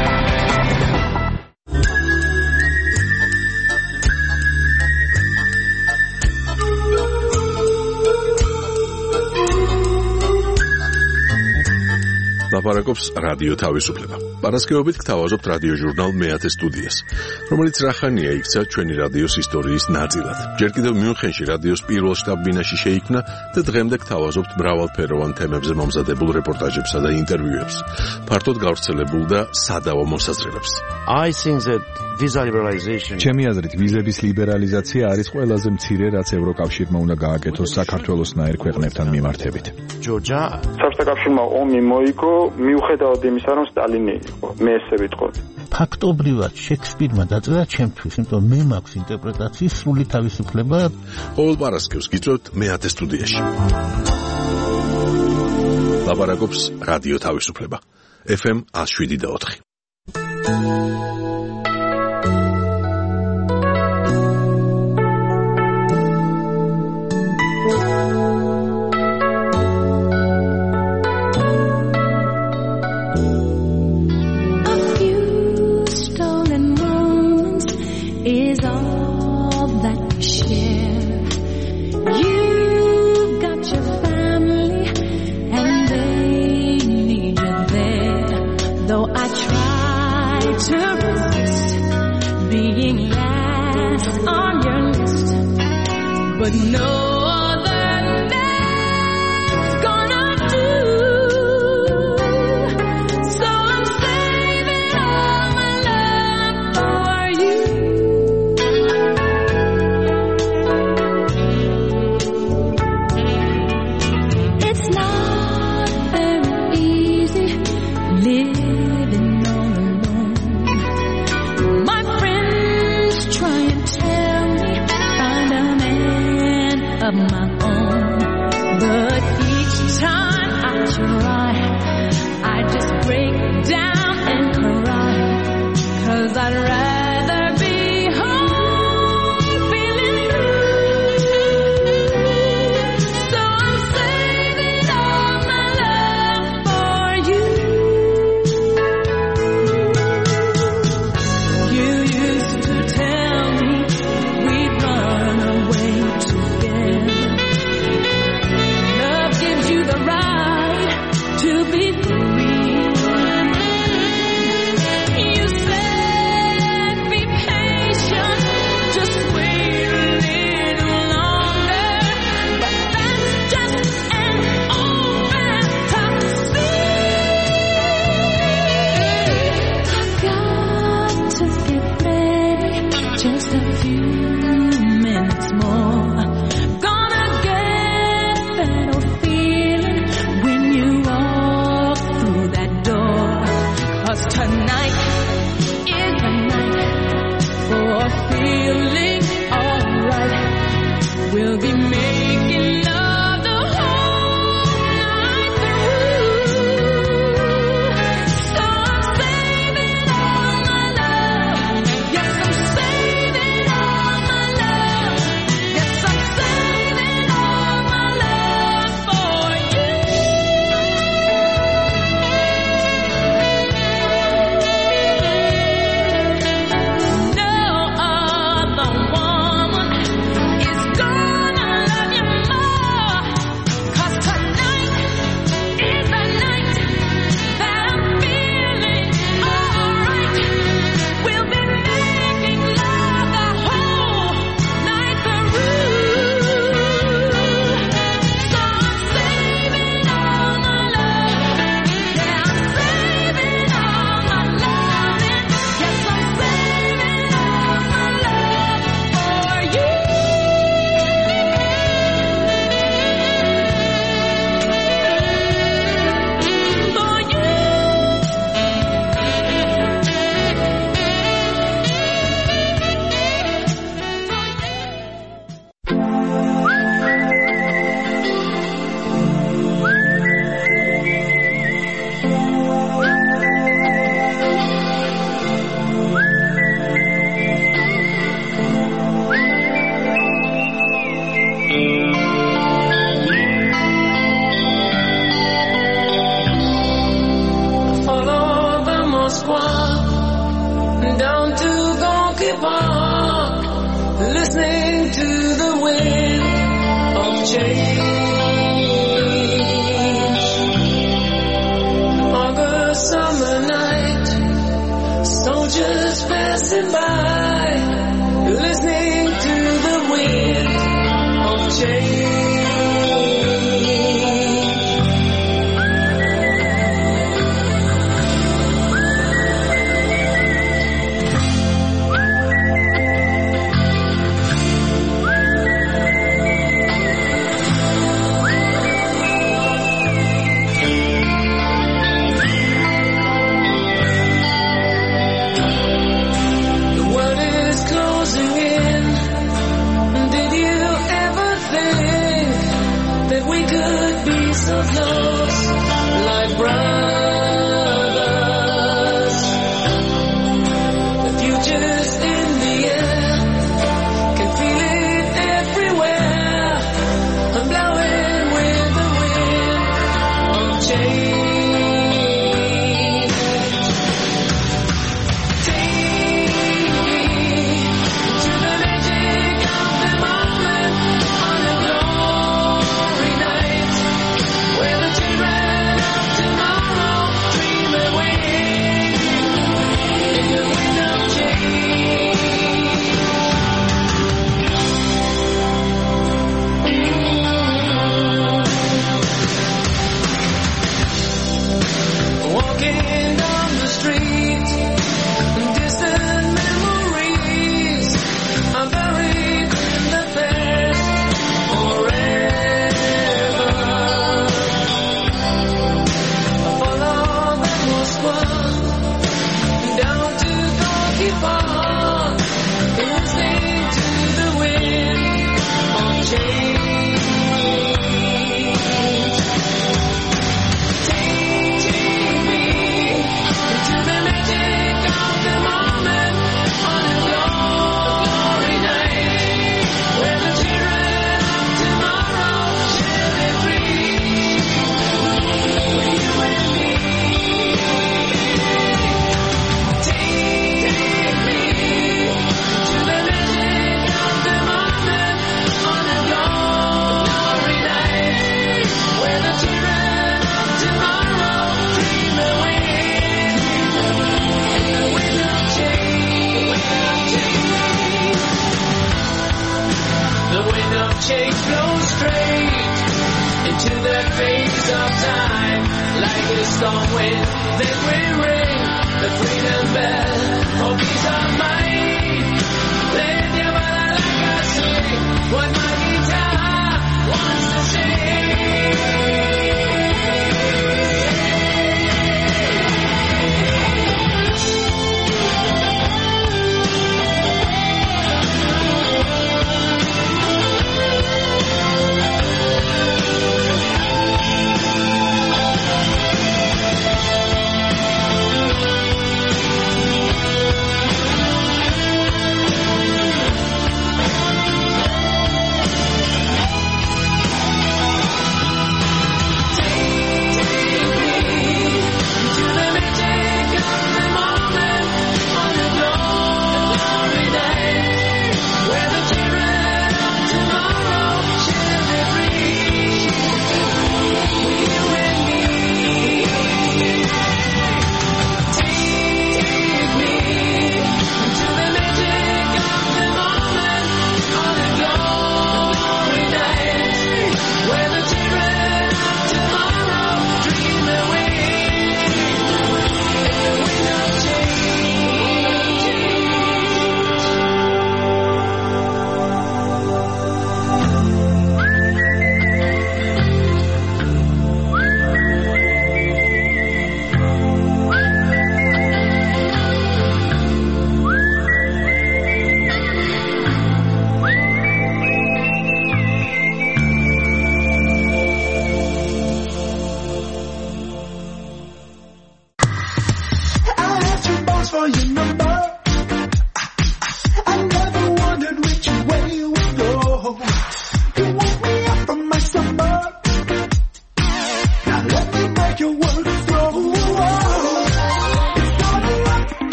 ლაპარაკობს რადიო თავისუფლება. Პარასკევობით გთავაზობთ რადიო ჟურნალ მეათე სტუდიას, რომელიც რახანია იქცა ჩვენი რადიოს ისტორიის ნაწილად. ჯერ კიდევ მიუნხენში რადიოს პირველ შტაბ-ბინაში შეიქმნა და დღემდე გთავაზობთ მრავალფეროვან თემებზე მომზადებულ რეპორტაჟებსა და ინტერვიუებს, ფართოდ გავრცელებულ და სადავო მოსაზრებებს. I think that visa liberalization ჩემი აზრით ვიზების ლიბერალიზაცია არის ყველაზე მცირე, რაც ევროკავშირმა უნდა გააკეთოს საქართველოსნაირ ქვეყნებთან მიმართებით. ჯორჯა საბჭოთა კავშირმა ომი მოიგო მიუხედავად იმისა, რომ სტალინი იყო, მე ესე ვიტყოდი. ფაქტობრივად შექსპირმა დაწერა ჩემთვის, იმიტომ მე მაქვს ინტერპრეტაციის სრული თავისუფლება. ყოველ პარასკევს გიწევთ მეათე სტუდიაში. ლაპარაკობს რადიო თავისუფლება. ეფ ემ one oh seven და four. But no other man's gonna do. So I'm saving all my love for you. It's not very easy living all alone. My friends try and tell me find a man of my own, but each time I try, I just break down and cry, 'cause I'd rather be home feeling blue. So I'm saving all my love for you. You used to tell me we'd run away together,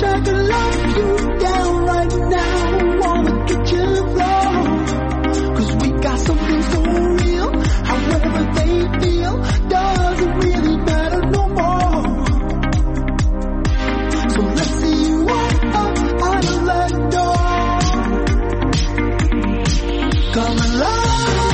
wish I could lock you down right now on the kitchen floor. Cause we got something so real, however they feel, doesn't really matter no more. So let's see you walk up out of that door. Come alive.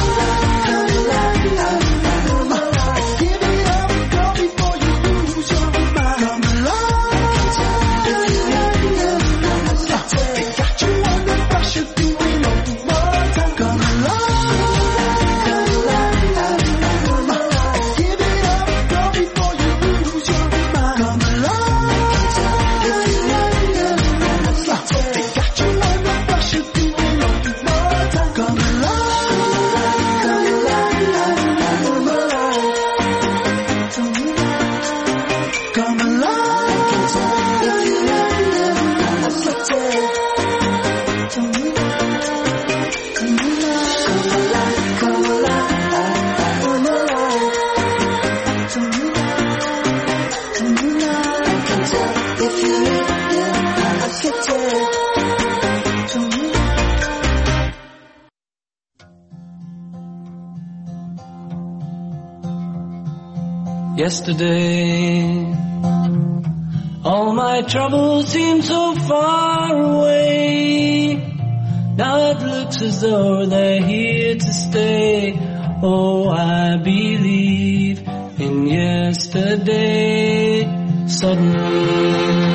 Yesterday, all my troubles seem so far away. Now it looks as though they're here to stay. Oh, I believe in yesterday. Suddenly,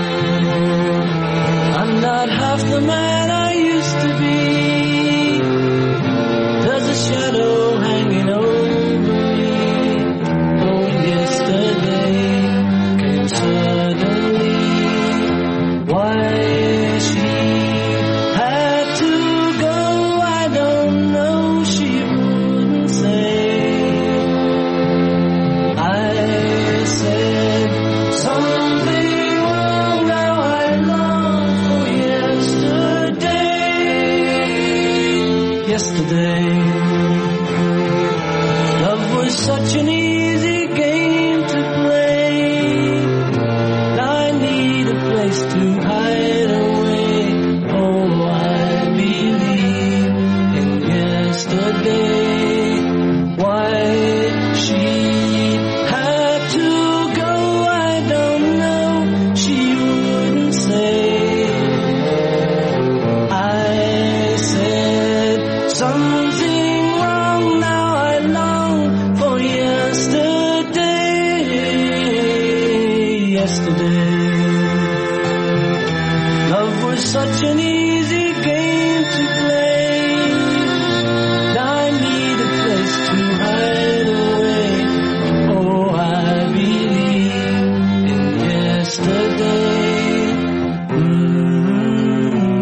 I'm not half the man I used to be. There's a shadow hanging over me. Oh, yesterday came suddenly. Why she had to go, I don't know. She wouldn't say. I said something wrong. Now I long for yesterday. Yesterday, love was such an easy game to play. Now I need a place to hide away. Oh, I believe in yesterday. Why she had to go, I don't know. She wouldn't say. I said something wrong. Now I long for yesterday. Yesterday, love was such an easy game to play. Now I need a place to hide away. Oh, I believe in yesterday. Mm-hmm.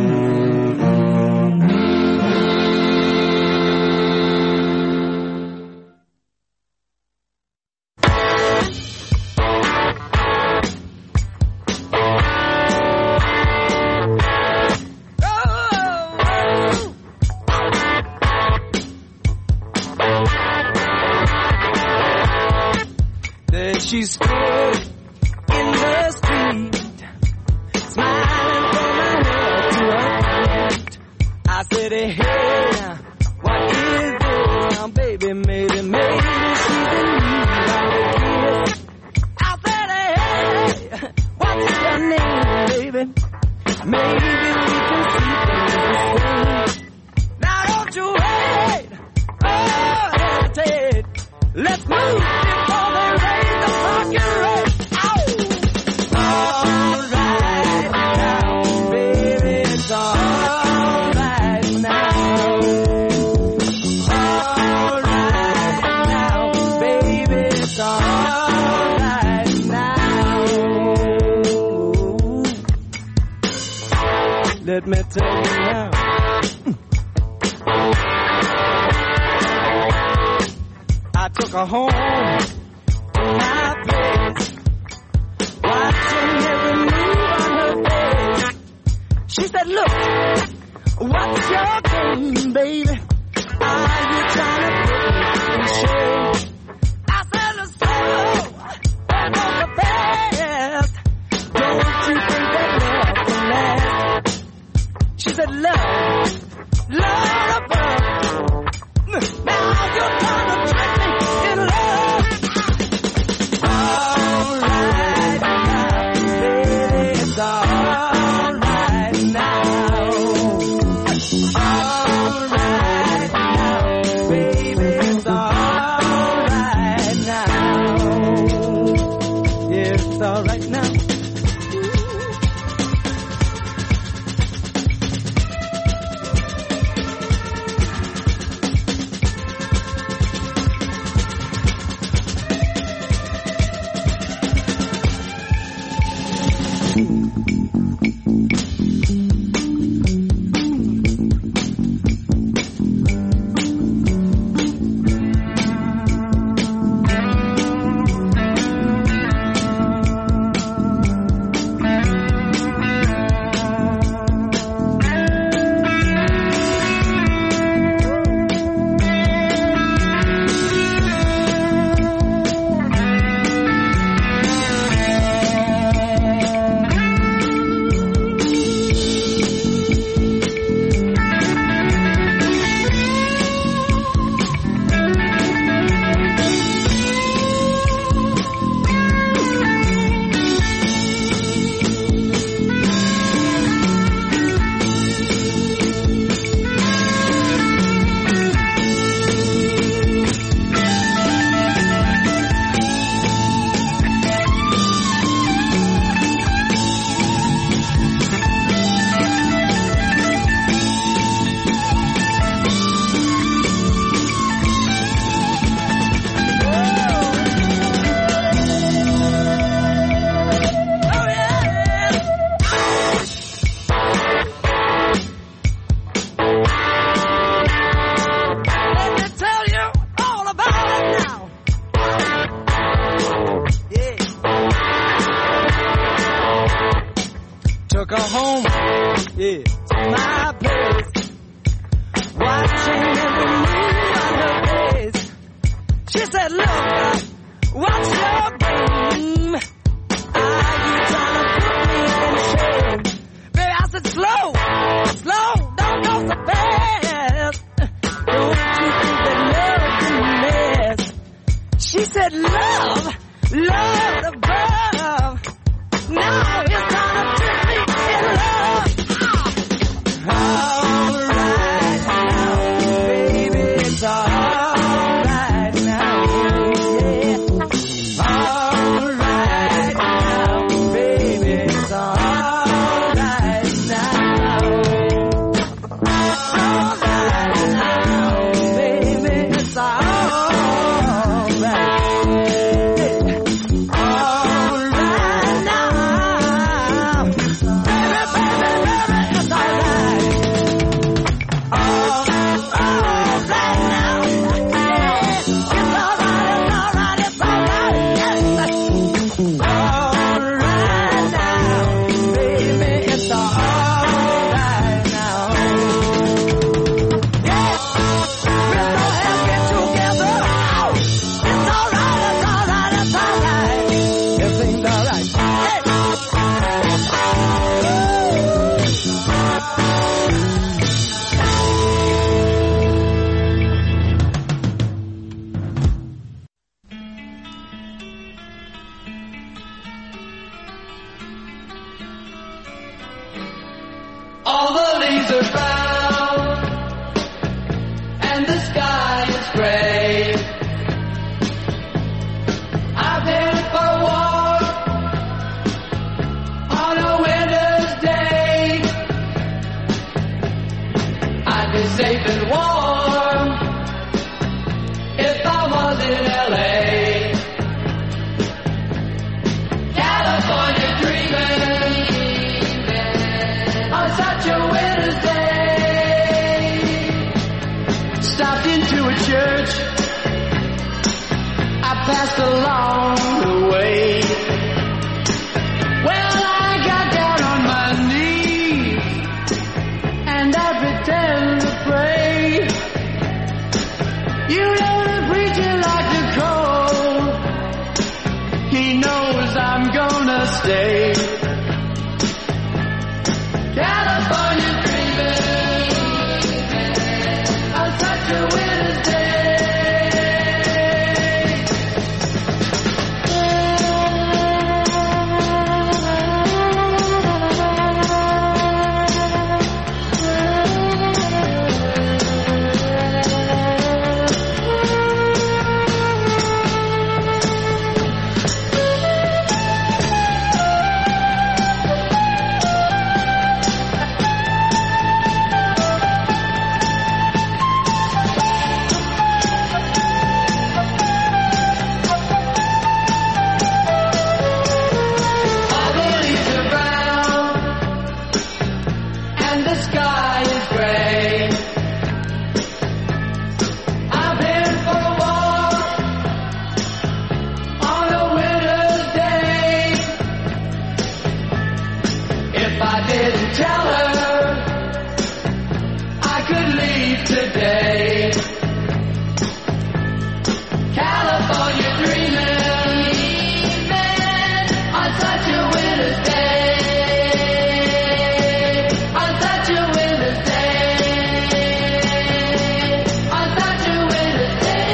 There she stood in the street, smiling from her head to her feet. I said, hey, what is this now, baby? Maybe, maybe she's in need of a kiss. I said, hey, what's your name, baby? Maybe we can see things the same. Now don't you wait, oh, hesitate. Let's move before they raise the fucking rate. Ow! All right now, baby, it's all right now. All right now, baby, it's all right now. Let me tell you now. I took her home to my place, watching every move on her face. She said, look, what's your game, baby? Are you trying to put me in shame? I said, let's go, back on the past. Don't you think that said love, love above. Now you're trying to trick me in love. All right now, baby, it's all right now. All right now, baby, it's all right now. Yeah, it's all right now. Took her home, yeah, to my place, watching every move on her face. She said, look, what's your game? Are you trying to put me in shame? Baby, I said, slow, slow, don't go so fast. Don't you think that love can last? She said, love, love above. Now it's time to trick me in love. All right now, baby, it's all right now, yeah. All right now, baby, it's all right now. All right now, baby, it's all right. All the leaves are brown and the sky is gray. I've headed for a walk on a winter's day. I'd be safe and warm if I was in L A. California dreaming on such a winter's day. Stopped into a church I passed along the way. Well, I got down on my knees and I pretend to pray. You know the preacher like to call. He knows I'm gonna stay. California dreaming If I didn't tell her I could leave today. California dreaming on such a winter's day, on such a winter's day, on such a winter's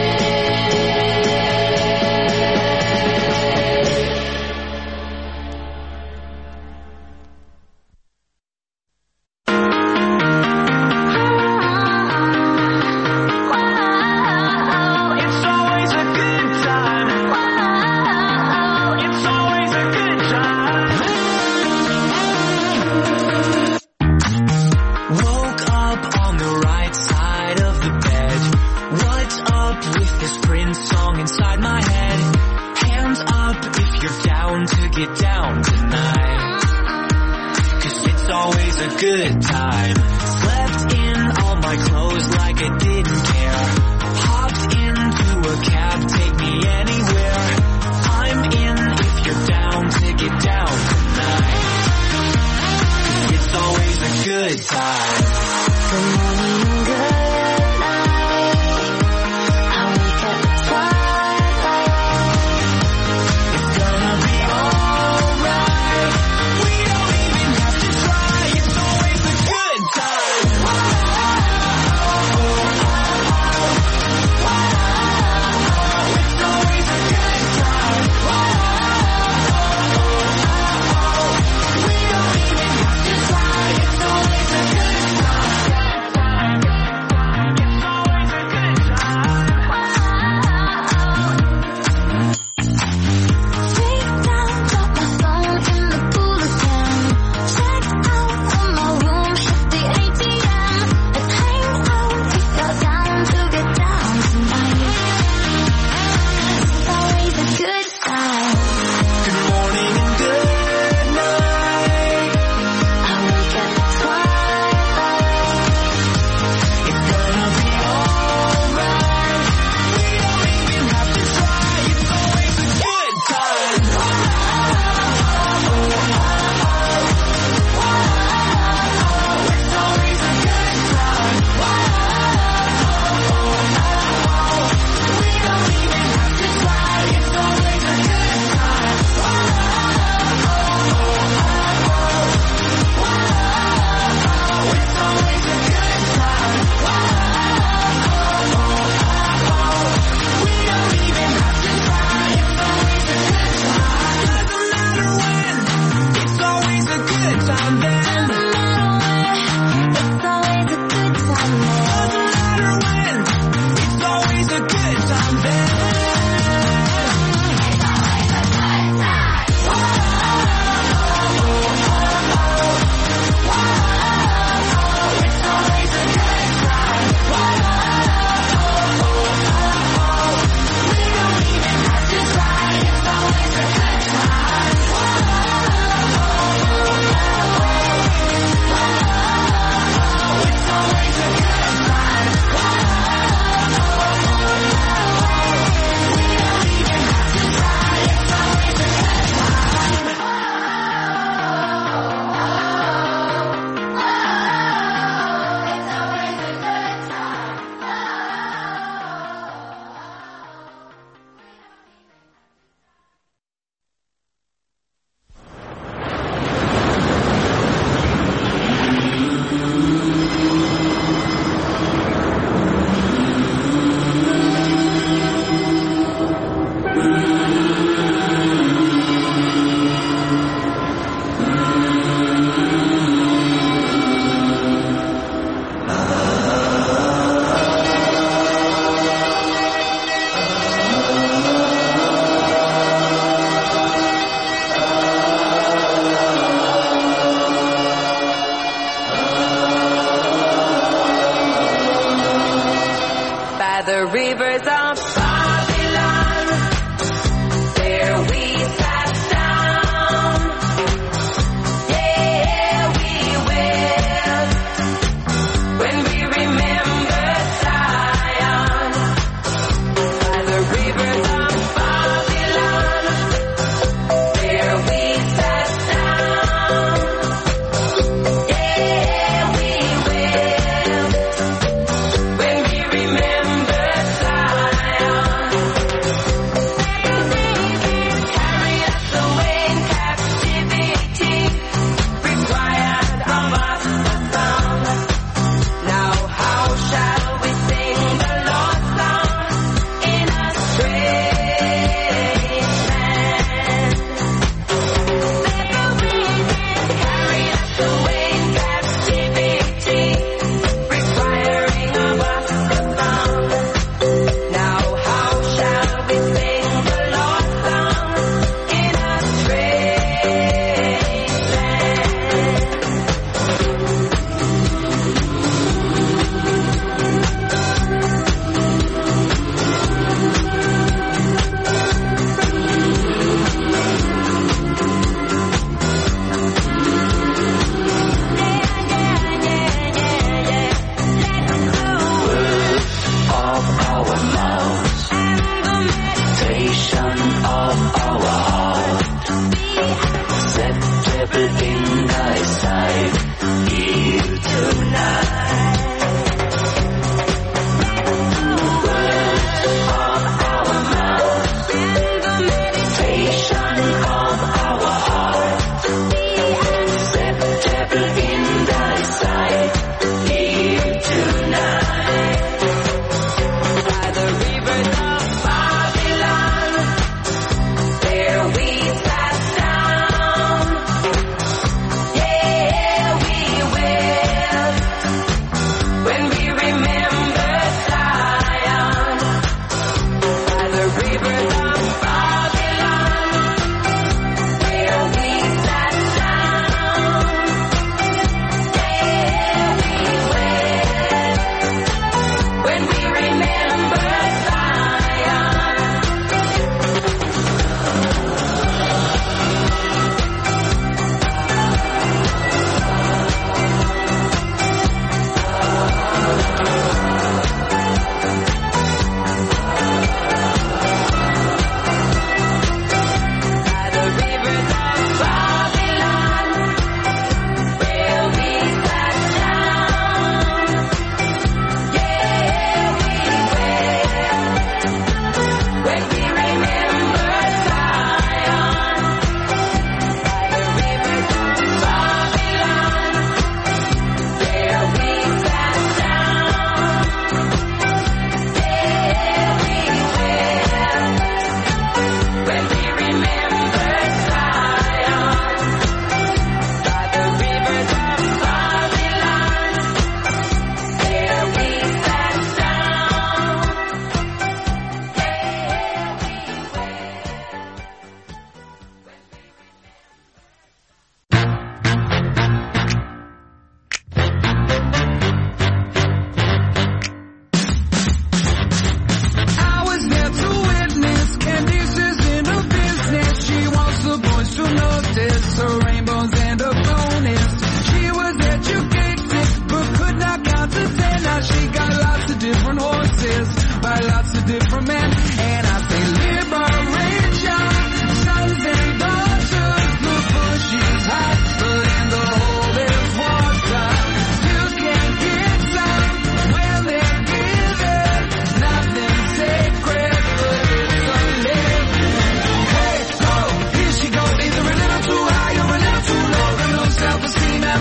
good time. Slept in all my clothes like I didn't care. Hopped into a cab, take me anywhere. I'm in if you're down to get down tonight. It's always a good time. Good morning, good night. I wake up at twilight. It's gonna be alright. We don't even have to try. It's always a good time. It's always a good time. We don't even have to try. It's always a good time. It's always a good time. Take down, drop my phone in the pool again. Check out on my room, hit the A T M. Let's hang out if you're down to get down tonight. It's always a good time. Good morning and good night. I wake up at twilight. It's gonna be alright. We don't even have to try. It's always a good time. It's always a good time. We don't even have to try. It's always a good time. It's always a good time. We don't even have to try. It's always a good time. Doesn't matter when. It's always a good time then. Doesn't matter when. It's always a good time then. Doesn't matter when. It's always a good time then. It's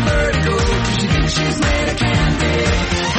vertigo, 'cause she thinks she's made of candy.